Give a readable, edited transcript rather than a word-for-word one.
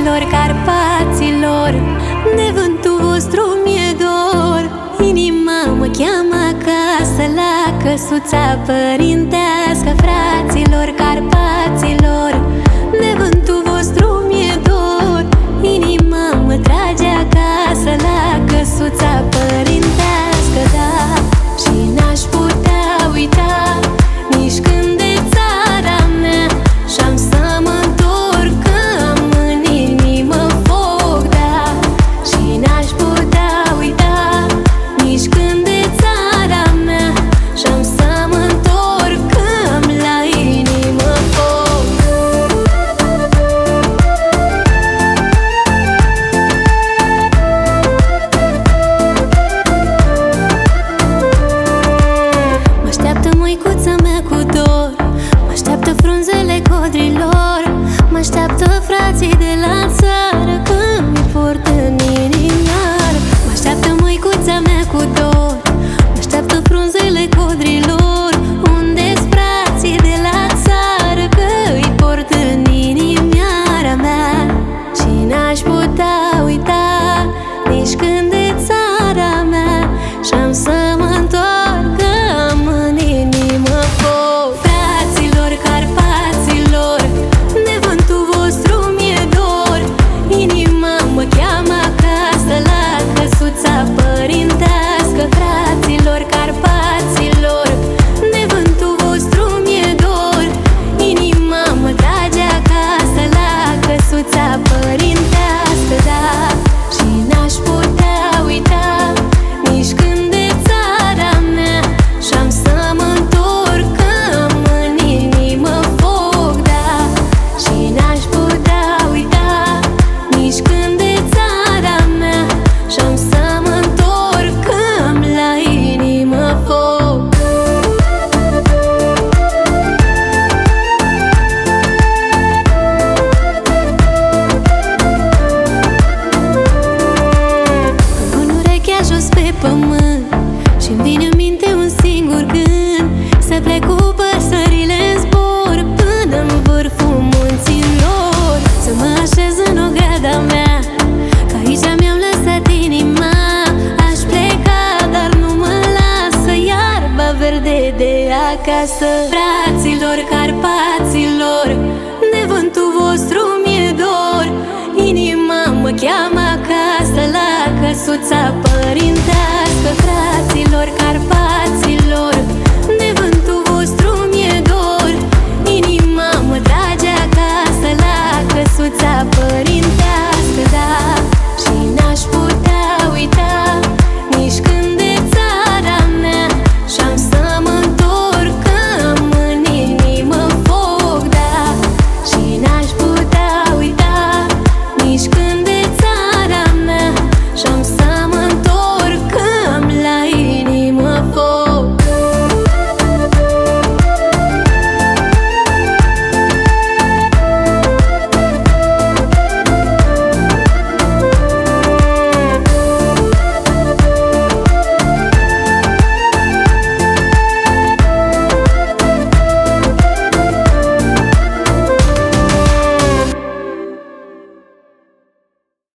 Fraților Carpaților, de vântul vostru mi-e dor. Inima mă cheamă acasă, la căsuța părintească. Fraților Carpaților, de vântul vostru mi-e dor. Inima mă trage acasă, la căsuța părintească, da. Și n-aș putea uita nici când de țara mea, și-am să mă întorc, că am în inimă foc, da. Și n-aș putea uita nici când de țara mea, și-am să mă întorc, că am la inimă foc. Mă-așteaptă măicuța mea cu dor, mă-așteaptă frunzele codrilor, mă-așteaptă frații de la țară, că mi port în inimioară. Mă-așteaptă măicuța mea cu dor, mă-așteaptă frunzele codrilor. Unde-s frații de la țară, că îi port în inimioara mea? Și n-aș putea uita nici când de țara mea, și-am să mă întorc, că am în inimă foc. Fraților Carpaților, de vântul vostru mi-e dor. Inima mă cheamă acasă, la căsuța părintească. Fraților Carpaților, de vântul vostru mi-e dor. Inima mă trage acasă, la căsuța părintească, da. Și n-aș putea uita nici când de țara mea, și-am să mă întorc, că am în inimă foc, da. Și n-aș putea uita nici când de țara mea, și-am să mă întorc, că am la inimă foc. Pun urechea jos pe pământ și-mi vine în minte un singur gând: să plec cu păsările în zbor până în vârful munților. Să mă așez în ograda mea, că aici mi-am lăsat inima. Aș pleca, dar nu mă lasă iarba verde de acasă. Fraților Carpaților, de vântul vostru mi-e dor. Inima mă cheamă acasă, la căsuța